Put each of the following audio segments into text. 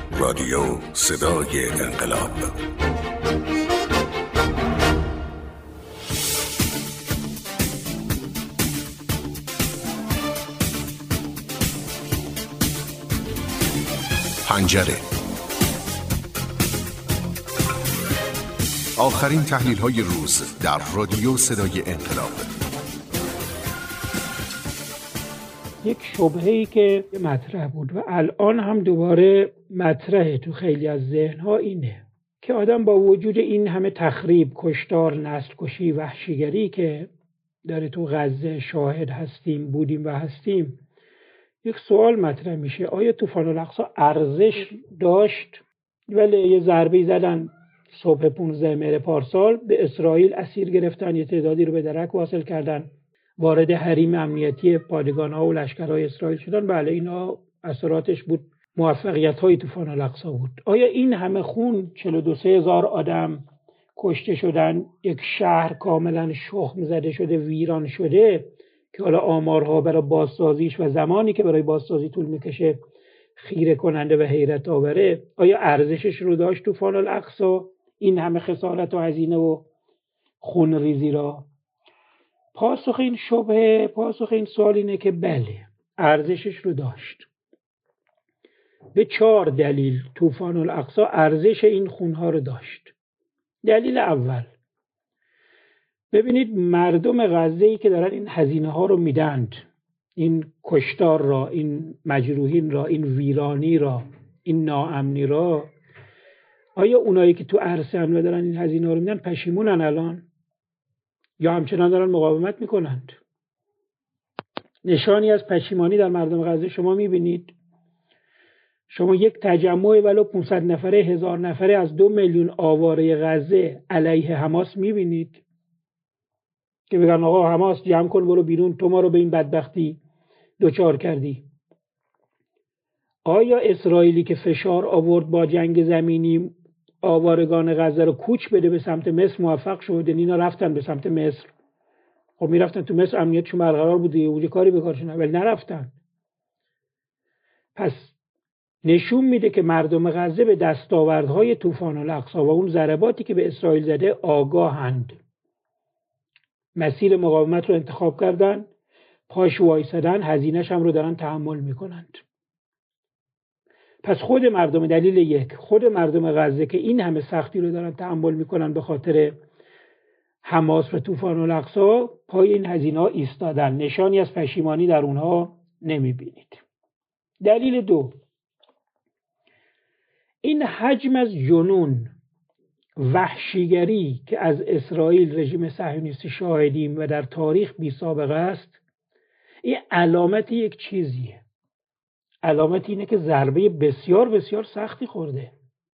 رادیو صدای انقلاب. پنجره. آخرین تحلیل‌های روز در رادیو صدای انقلاب. یک شبهه‌ای که مطرح بود و الان هم دوباره مطرحه تو خیلی از ذهن‌ها اینه که آدم با وجود این همه تخریب، کشتار، نسل کشی، وحشیگری که داره تو غزه شاهد هستیم، بودیم و هستیم، یک سوال مطرح میشه: آیا طوفان الاقصی ارزش داشت؟ ولی یه ضربه‌ای زدن صبح 15 مهر پارسال، به اسرائیل اسیر گرفتن، یه تعدادی رو به درک واصل کردن، وارد حریم امنیتی پادگان‌ها و لشکرهای اسرائیل شدن. بله، اینا اثراتش بود، موفقیت‌های طوفان الاقصی بود. آیا این همه خون، 42 هزار آدم کشته شدن، یک شهر کاملا شخم زده شده، ویران شده، که حالا آمارها برای بازسازیش و زمانی که برای بازسازی طول میکشه خیره کننده و حیرت آوره، آیا ارزشش رو داشت طوفان الاقصی، این همه خسارت و هزینه و خون ریزی را؟ پاسخ این سوال اینه که بله، ارزشش رو داشت. به 4 دلیل طوفان الاقصی ارزش این خونها رو داشت. دلیل اول، ببینید مردم غزه‌ای که دارن این هزینه ها رو میدند، این کشتار را، این مجروحین را، این ویرانی را، این ناامنی را، آیا اونایی که تو عرصه حمله دارن این هزینه ها رو میدن پشیمونن الان یا همچنان دارن مقاومت میکنند؟ نشانی از پشیمانی در مردم غزه شما میبینید؟ شما یک تجمع ولو 500 نفره، 1000 نفره از 2 میلیون آواره غزه علیه حماس میبینید که بگن آقا حماس جمع کن برو بیرون، تو ما رو به این بدبختی دوچار کردی؟ آیا اسرائیلی که فشار آورد با جنگ زمینی آوارگان غزه رو کوچ بده به سمت مصر موفق شد؟ اینا رفتن به سمت مصر. خب میرفتن تو مصر، امنیتشون برقرار بود، یه کاری به کارشون، ولی نرفتن. پس نشون میده که مردم غزه به دستاوردهای طوفان الاقصی و اون ضرباتی که به اسرائیل زده آگاهند. مسیر مقاومت رو انتخاب کردن، پاش وایسادن، هزینه‌ش هم رو دارن تحمل میکنند. پس خود مردم، دلیل یک، خود مردم غزه که این همه سختی رو دارن تحمل میکنن به خاطر حماس و طوفان الاقصی، پای این هزینه‌ها ایستادن. نشانی از پشیمانی در اونها نمیبینید. دلیل دو، این حجم از جنون، وحشیگری که از اسرائیل، رژیم صهیونیستی شاهدیم و در تاریخ بی سابقه است، این علامت یک چیزیه. علامت اینه که ضربه بسیار بسیار سختی خورده.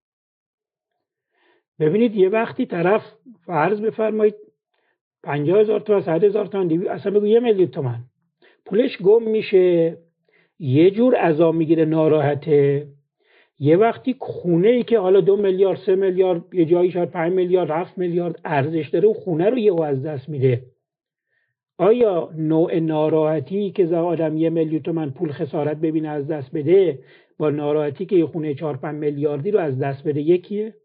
ببینید یه وقتی طرف فرض بفرمایید 50,000 تومان، 100,000 تومان، اصلا بگو 1 میلیون تومان پولش گم میشه، یه جور عذاب میگیره، ناراحته. یه وقتی خونه ای که حالا 2 میلیارد، 3 میلیارد، یه جایی شاید 5 میلیارد، 7 میلیارد ارزش داره، و خونه رو یهو از دست میده، آیا نوع ناراحتی که آدم 1 میلیون تومان پول خسارت ببینه از دست بده با ناراحتی که یه خونه 4-5 میلیاردی رو از دست بده یکیه؟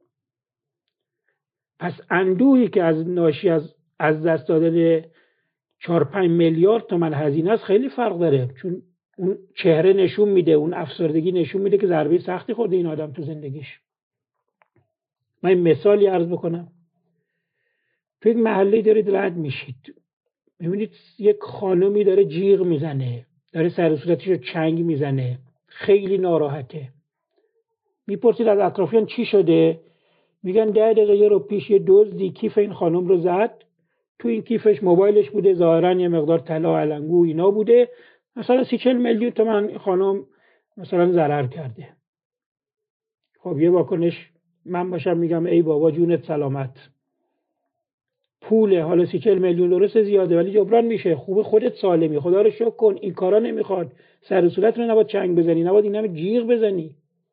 پس اندوهی که از ناشی از دست دادن 4-5 میلیارد تومان هزینه است خیلی فرق داره، چون اون چهره نشون میده، اون افسردگی نشون میده که ضربه سختی خورده این آدم تو زندگیش. من این مثالی عرض بکنم. تو یک محله دارید رد میشید، میبینید یک خانمی داره جیغ میزنه، داره سر و صورتش رو چنگ میزنه، خیلی ناراحته. میپرسید از اطرافیان چی شده؟ میگن 10 دقیقه رو پیش یه دزدی کیف این خانم رو زد، تو این کیفش موبایلش بوده، ظاهرا یه مقدار طلا، علنگو اینا بوده، مثلا 30-40 میلیون تومان خانم مثلا ضرر کرده. خب یه واکنش من باشم میگم ای بابا جونت سلامت، پوله، حالا 30-40 میلیون درست زیاده ولی جبران میشه، خوبه خودت سالمی، خدا رو شکر کن، این کارا نمیخواد، سر و صورت رو نباید چنگ بزنی، نباید این همه جیغ بزنی.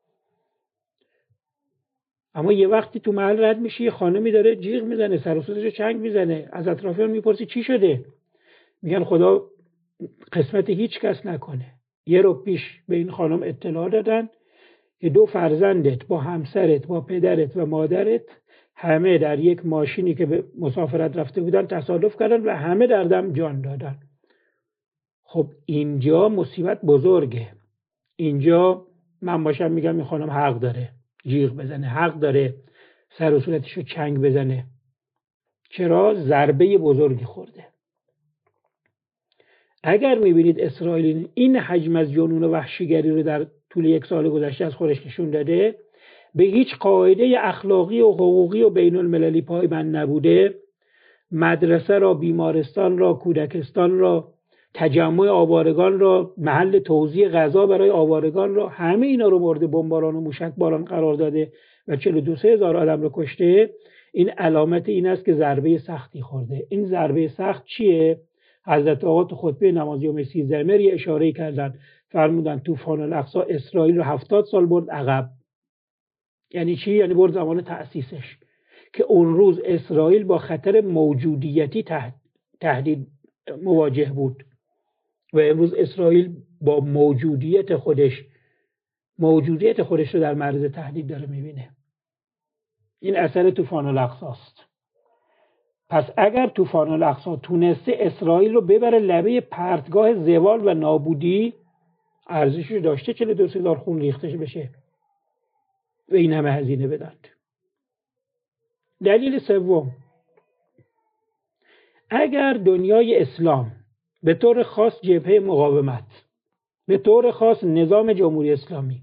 اما یه وقتی تو محل رد میشی، یه خانمی داره جیغ میزنه، سر و صورتش رو چنگ میزنه، از اطرافیان میپرسی چی شده؟ میگن خدا قسمت هیچ کس نکنه. یه رو پیش به این خانم اطلاع دادن که 2 فرزندت با همسرت با پدرت و مادرت همه در یک ماشینی که به مسافرت رفته بودن تصادف کردن و همه در دم جان دادن. خب اینجا مصیبت بزرگه. اینجا من باشم میگم این خانم حق داره جیغ بزنه، حق داره سر و صورتشو چنگ بزنه. چرا؟ ضربه بزرگی خورده. اگر میبینید اسرائیل این حجم از جنون و وحشیگری رو در طول 1 سال گذشته از خودش نشون داده، به هیچ قاعده اخلاقی و حقوقی و بین المللی پایبند نبوده، مدرسه را، بیمارستان را، کودکستان را، تجمع آوارگان را، محل توزیع غذا برای آوارگان را، همه اینا رو مورد بمباران و موشکباران قرار داده و 42 هزار آدم رو کشته. این علامت این است که ضربه سختی خورده. این ضربه سخت چیه؟ حضرت آقا تو خطبه نماز یوم 13 مهر اشاره کردن، فرمودن طوفان الاقصی اسرائیل رو 70 سال برد عقب. یعنی چی؟ یعنی برد زمان تأسیسش، که اون روز اسرائیل با خطر موجودیتی تهدید مواجه بود و امروز اسرائیل با موجودیت خودش رو در معرض تهدید داره میبینه. این اثر طوفان الاقصی است. پس اگر طوفان الاقصی تونسته اسرائیل رو ببره لبه پرتگاه زوال و نابودی، ارزشش داشته 42,000 خون ریخته بشه و این همه هزینه بدند. دلیل سوم، اگر دنیای اسلام به طور خاص جبهه مقاومت، به طور خاص نظام جمهوری اسلامی،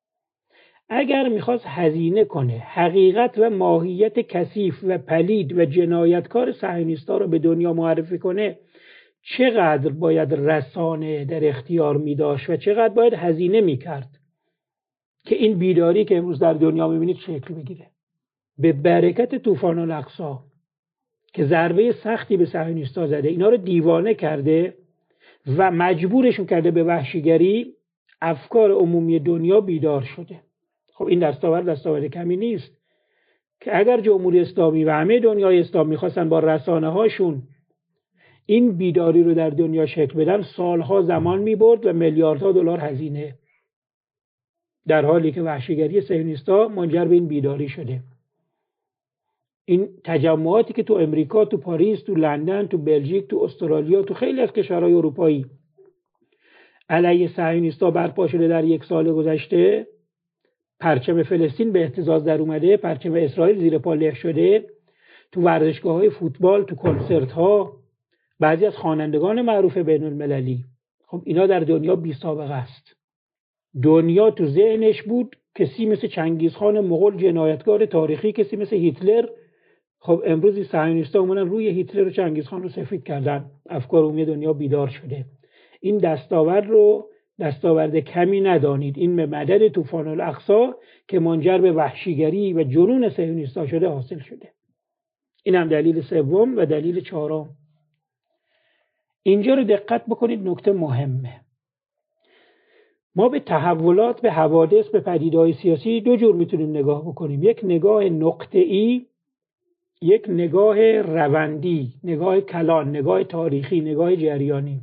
اگر میخواست هزینه کنه حقیقت و ماهیت کثیف و پلید و جنایتکار صهیونیست‌ها رو به دنیا معرفی کنه، چقدر باید رسانه در اختیار میداشت و چقدر باید هزینه میکرد که این بیداری که امروز در دنیا میبینید شکل بگیره. به برکت طوفان الاقصی که ضربه سختی به صهیونیست‌ها زده، اینا رو دیوانه کرده و مجبورشون کرده به وحشیگری، افکار عمومی دنیا بیدار شده. خب این دستاورد کمی نیست که اگر جمهوری اسلامی و همه دنیای اسلام میخواستن با رسانه هاشون این بیداری رو در دنیا شکل بدن، سالها زمان میبرد و میلیاردها دلار هزینه، در حالی که وحشیگری صهیونیست‌ها منجر به این بیداری شده. این تجمعاتی که تو امریکا، تو پاریس، تو لندن، تو بلژیک، تو استرالیا، تو خیلی از کشورهای اروپایی علیه صهیونیست‌ها برپا شده در 1 سال گذشته، پرچم فلسطین به اهتزاز در اومده، پرچم اسرائیل زیر پا له شده، تو ورزشگاه‌های فوتبال، تو کنسرت‌ها، بعضی از خوانندگان معروف بین المللی. خب اینا در دنیا بی سابقه است. دنیا تو ذهنش بود کسی مثل چنگیزخان مغول جنایتکار تاریخی، کسی مثل هیتلر. خب امروز این صهیونیست‌ها اومدن روی هیتلر و چنگیزخان رو سفید کردن. افکار عمومی دنیا بیدار شده. این دستاورد کمی ندانید. این به مدد طوفان الاقصی که منجر به وحشیگری و جنون صهیونیست‌ها شده حاصل شده. این هم دلیل سوم. و دلیل چهارم، اینجا رو دقت بکنید، نکته مهمه. ما به تحولات، به حوادث، به پدیده‌های سیاسی 2 جور میتونیم نگاه بکنیم. یک نگاه نقطه‌ای، یک نگاه روندی، نگاه کلان، نگاه تاریخی، نگاه جریانی.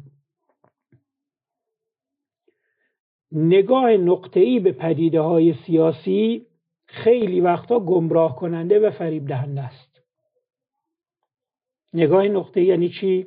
نگاه نقطه‌ای به پدیده‌های سیاسی خیلی وقتا گمراه کننده و فریب دهنده است. نگاه نقطه‌ای یعنی چی؟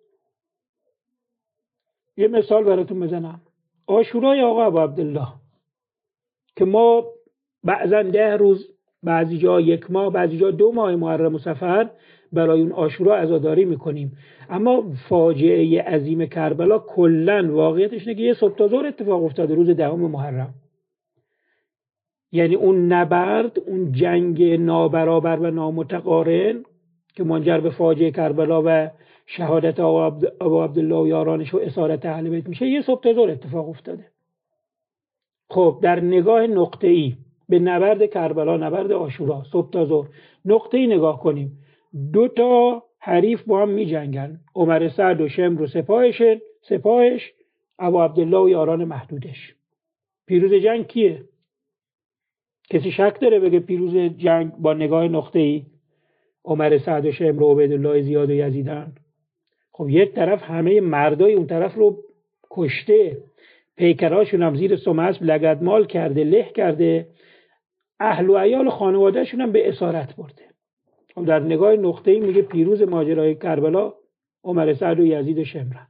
یه مثال براتون بزنم. عاشورای آقا ابو عبدالله که ما بعضا 10 روز، بعضی جا 1 ماه، بعضی جا 2 ماه محرم و صفر برای اون عاشورا عزاداری میکنیم. اما فاجعه عظیم کربلا کلن واقعیتش اینه که یه صبح تا ظهر اتفاق افتاده، روز 10 محرم. یعنی اون نبرد، اون جنگ نابرابر و نامتقارن که منجر به فاجعه کربلا و شهادت ابو عبدالله و یارانش و اسارت اهل بیت میشه، یه صبح تا ظهر اتفاق افتاده. خب در نگاه نقطه‌ای به نبرد کربلا، نبرد عاشورا، صبح تا ظهر نقطه‌ای نگاه کنیم. 2 تا حریف با هم می‌جنگن، عمر سعد و شمر و سپاهش، ابو عبدالله و یاران محدودش. پیروز جنگ کیه؟ کسی شک داره بگه پیروز جنگ با نگاه نقطه‌ای عمر سعد و شمر و عبیدالله زیاد و یزیدن؟ خب یک طرف همه مردای اون طرف رو کشته، پیکراشون هم زیر سم اسب لگدمال کرده، له کرده، اهل و عیال و خانوادهشون هم به اسارت برده. در نگاه نقطه‌ای میگه پیروز ماجرای کربلا عمر سعد و یزید و شمرن.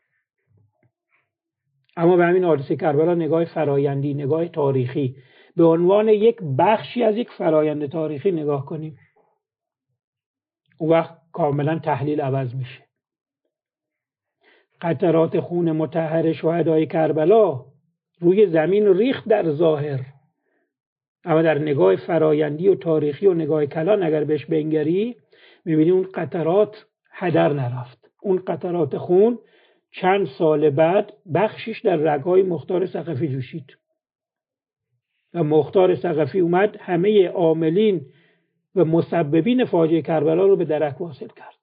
اما به همین حادثه کربلا نگاه فرایندی، نگاه تاریخی، به عنوان یک بخشی از یک فرایند تاریخی نگاه کنیم، اون وقت کاملا تحلیل عوض میشه. قطرات خون مطهر شهدای کربلا روی زمین ریخت در ظاهر، اما در نگاه فرایندی و تاریخی و نگاه کلان اگر بهش بنگری میبینی اون قطرات هدر نرفت. اون قطرات خون چند سال بعد بخشش در رگهای مختار ثقفی جوشید و مختار ثقفی اومد همه عاملین و مسببین فاجعه کربلا رو به درک واصل کرد.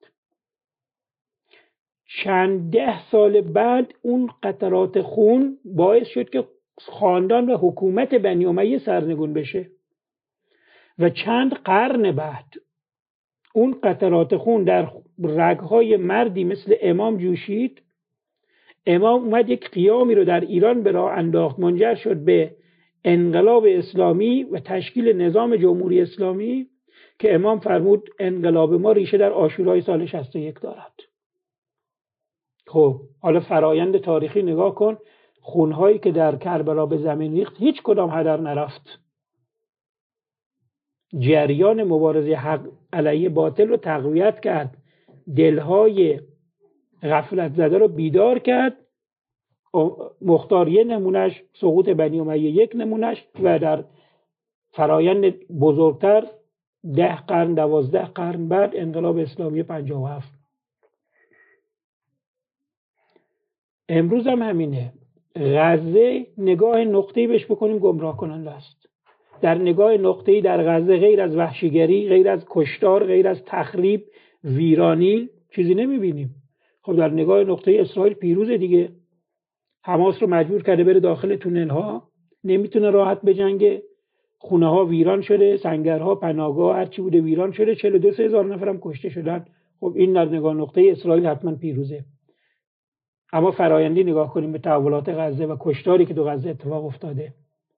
چند ده سال بعد اون قطرات خون باعث شد که خاندان و حکومت بنی امیه سرنگون بشه و چند قرن بعد اون قطرات خون در رگهای مردی مثل امام جوشید. امام اومد یک قیامی رو در ایران به راه انداخت، منجر شد به انقلاب اسلامی و تشکیل نظام جمهوری اسلامی که امام فرمود انقلاب ما ریشه در عاشورای سال 61 دارد. خب حالا فرایند تاریخی نگاه کن، خونهایی که در کربلا به زمین ریخت هیچ کدام هدر نرفت. جریان مبارزه حق علیه باطل رو تقویت کرد، دلهای غفلت زده رو بیدار کرد. مختار یه نمونش، سقوط بنی امیه یک نمونش، و در فرایند بزرگتر 10 قرن 12 قرن بعد انقلاب اسلامی 57. امروز هم همینه. غزه نگاه نقطه‌ای بهش بکنیم گمراه کننده است. در نگاه نقطه‌ای در غزه غیر از وحشیگری، غیر از کشتار، غیر از تخریب، ویرانی چیزی نمیبینیم. خب در نگاه نقطه‌ای اسرائیل پیروز دیگه. حماس رو مجبور کرده بره داخل تونل ها، نمیتونه راحت بجنگه، خونه ها ویران شده، سنگرها، پناهگاه، هر چی بوده ویران شده، 42,000 نفر هم کشته شدن. خب این در نگاه نقطه‌ای اسرائیل حتما پیروزه. اما فرایندی نگاه کنیم به تحولات غزه و کشتاری که تو غزه اتفاق افتاده.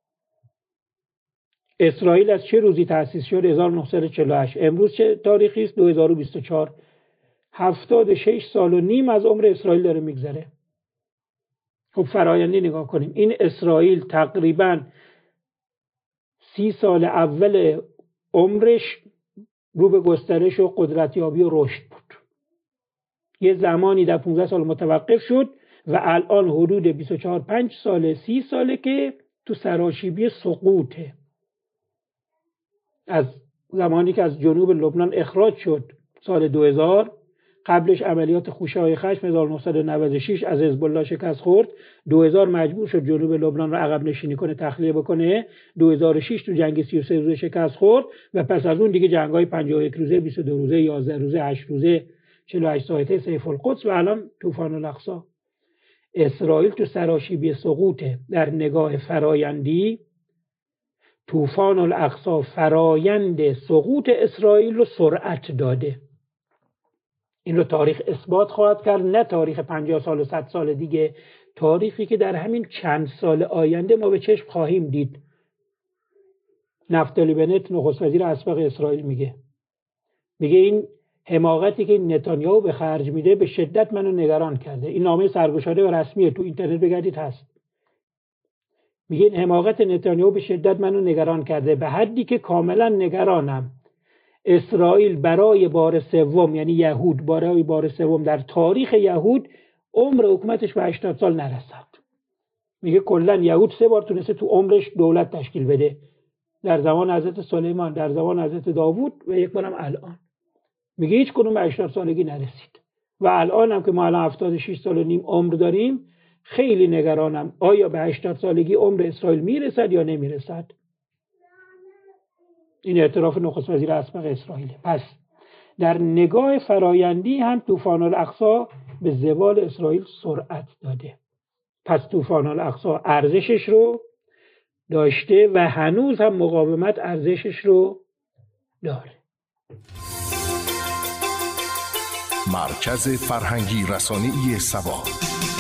اسرائیل از چه روزی تأسیس شد؟ 1948. امروز چه تاریخی است؟ 2024. 76 سال و نیم از عمر اسرائیل داره میگذره. خب فرایندی نگاه کنیم. این اسرائیل تقریباً 30 سال اول عمرش رو به گسترش و قدرتیابی و رشد بود. یه زمانی در 15 سال متوقف شد و الان حدود 24-25 سال 30 ساله که تو سراشیبی سقوطه. از زمانی که از جنوب لبنان اخراج شد سال 2000، قبلش عملیات خوشه‌های خشم 1996 از حزب الله شکست خورد، 2000 مجبور شد جنوب لبنان رو عقب نشینی کنه، تخلیه بکنه، 2006 تو جنگ 33 روزه شکست خورد و پس از اون دیگه جنگ‌های 51 روزه، 22 روزه، 11 روزه، 8 روزه، 48 ساعته، سیف القدس و الان طوفان الاقصی. اسرائیل تو سراشیبی سقوطه. در نگاه فرایندی طوفان الاقصی فرایند سقوط اسرائیل رو سرعت داده. این رو تاریخ اثبات خواهد کرد، نه تاریخ 50 سال و 100 سال دیگه، تاریخی که در همین چند سال آینده ما به چشم خواهیم دید. نفتالی بنت نخست وزیر اسبق اسرائیل میگه این حماقتی که نتانیاهو به خرج میده به شدت منو نگران کرده. این نامه سرگشاده و رسمیه، تو اینترنت بگردید هست. میگه این حماقت نتانیاهو به شدت منو نگران کرده، به حدی که کاملا نگرانم اسرائیل برای بار سوم، یعنی یهود برای بار سوم در تاریخ یهود عمر حکومتش به 80 سال نرسد. میگه کلا یهود 3 بار تونسته تو عمرش دولت تشکیل بده، در زمان حضرت سلیمان، در زمان حضرت داوود و یک بارم الان. میگه هیچ کدوم به 80 سالگی نرسید و الان هم که ما الان 76 سال و نیم عمر داریم خیلی نگرانم آیا به 80 سالگی عمر اسرائیل میرسد یا نمیرسد. این اعتراف نخست وزیر اسبق اسرائیل. پس در نگاه فرایندی هم طوفان الاقصی به زوال اسرائیل سرعت داده. پس طوفان الاقصی ارزشش رو داشته و هنوز هم مقاومت ارزشش رو داره. مرکز فرهنگی رسانه‌ای سبا.